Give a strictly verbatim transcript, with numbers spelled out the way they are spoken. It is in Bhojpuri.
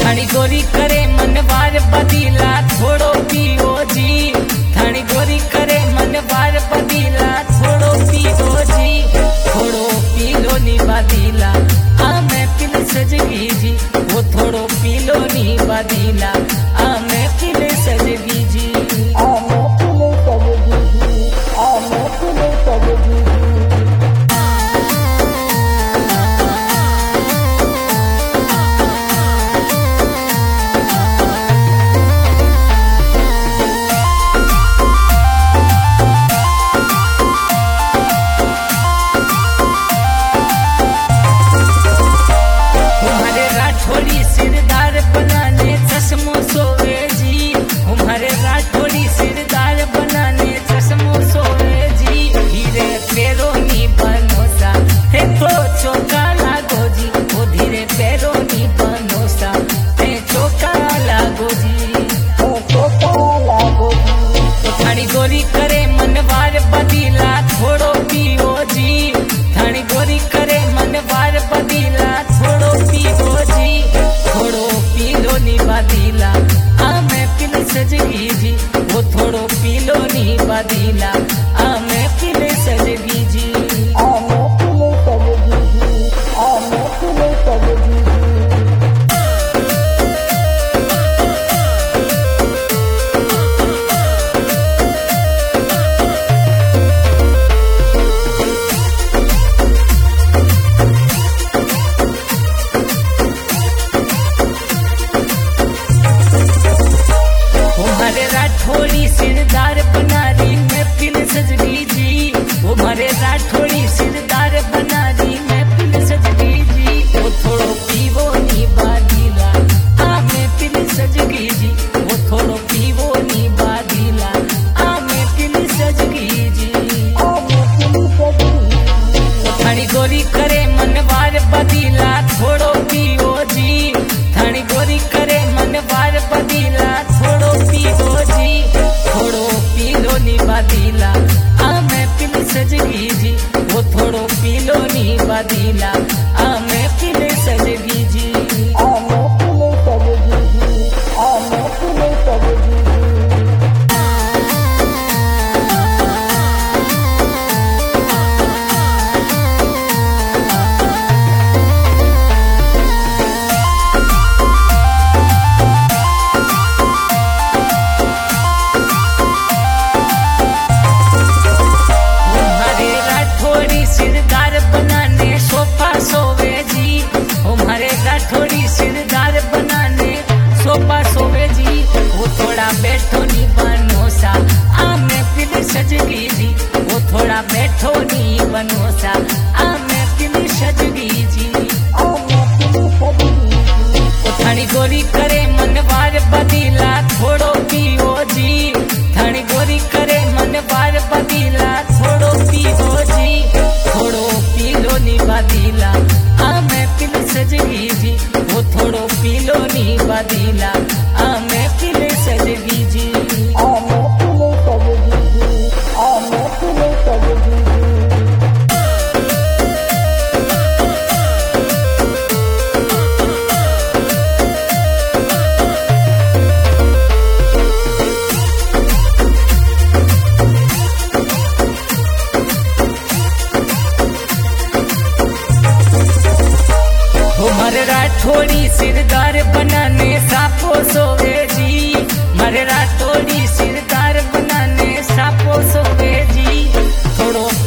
थानी गोरी करे मनवार बदीला छोड़ो पियो जी। थानी गोरी करे मनवार बदीला छोड़ो पियो जी। थोड़ो पीलो नी बदीला आ मैं पिल सजगी जी। वो थोड़ो पीलो नी बदीला आ मैं पिल सजगी जी। आ मैं पिल सजगी जी। आ मैं पिल सजगी जी। गोरी करे मनवार बदीला छोड़ो पियो जी। थानी गोरी करे मनवार बदीला छोड़ो पियो जी। थोड़ो पीलो नी बदीला आ मैं पिल सजगी जी। वो थोड़ो पीलो नी बदीला आ मैं पिल सजगी जी। आ मैं पिल सजगी जी। आ मैं पिल सजगी जी। राठौड़ी सिरदार बनारी मैं पिल सजगी जी। वो मारे राठौड़ी सिरदार बनारी मैं पिल सजगी जी। वो थोड़ो पीवो नी बादीला आ मैं पिल सजगी जी। वो थोड़ो पीवो नी बादीला आ मैं पिल सजगी जी। आ मैं पिल सजगी जी। थानी गोरी करे मनवार बदीला छोड़ो पियो जी। थानी गोरी करे मनवार बदीला छोड़ो पियो जी। थोड़ो पीलो नी बदीला आ मैं पिल सजगी जी। वो थोड़ो पीलो नी बदीला आ मैं पिल सजगी जी। आ मैं पिल सजगी जी। आ मैं पिल सजगी जी। सिरदार बनाने सोफा सोवे जी। हमारे राठौड़ी सिरदार बनाने सोफा सोवे जी। वो थोड़ा बैठो नी बनो सा आ मैं पिल सजगी जी। वो थोड़ा बैठो नी बनो सा आ मैं पिल सजगी जी। आ मैं पिल सजगी जी। वो थानी गोरी करे मनवार बदीला छोड़ो पियो जी। थानी गोरी करे मनवार बदीला छोड़ो पियो जी। थोड़ो पीलो नी बदीला आ मैं पिल सजगी जी। वो थोड़ो पीलो नी बदीला आ मैं पिल सजगी जी। आ मैं पिल सजगी जी। आ मैं पिल सजगी जी। हमारे राठौड़ी सिरदार बनाने सापो सोवे जी। मारे राठौड़ी सिरदार बनाने सापो सोवे जी। थोड़ो